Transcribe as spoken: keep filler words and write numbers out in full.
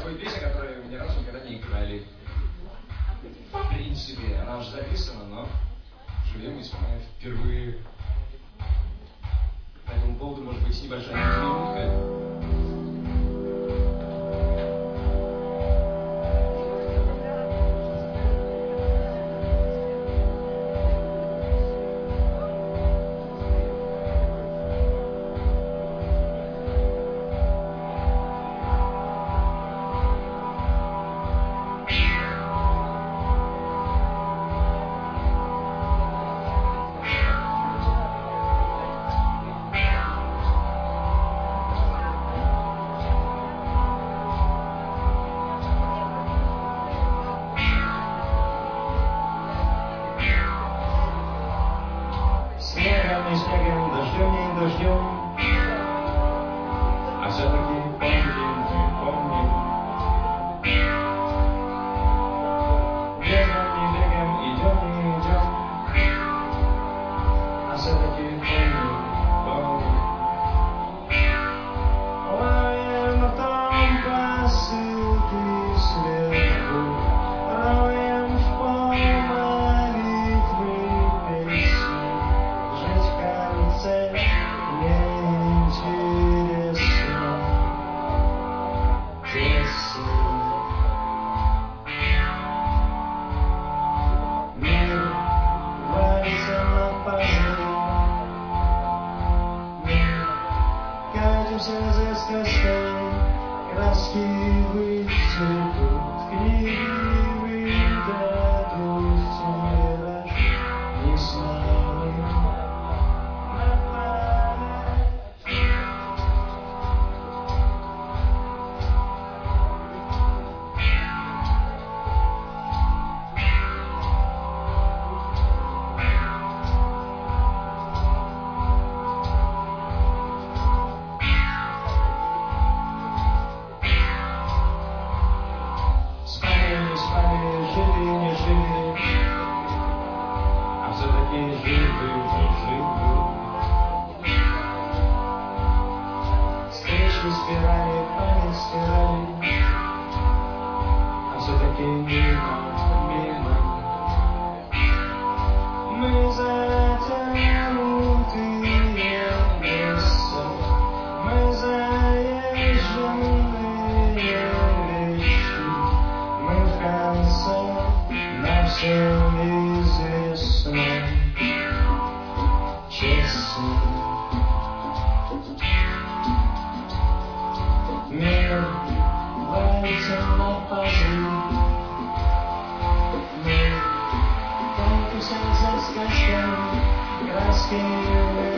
такой песня, которую ни разу никогда не играли. В принципе, она уже записана, но живем мы с вами впервые. По этому поводу может быть небольшая минутка. Снегом, не снегом, дождем, не дождем, а все-таки помним, мы помним. Бегаем, не бегаем, идем, не идем, а все-таки помним, помним. Ловим на том посылки сверху, роем в пол молитвы песни. За сказкой краски выцветут, книги выдадут тираж, не знаю на память. Спали, спали, жили, не жили, а все-таки живы, живы. Встречи спирали, память стирали, а все-таки мимо, мимо. Мы затянутые места, мы заезженные вещи. На всем известно, честно. Мир валится на пазы, мы катимся за сказками, краски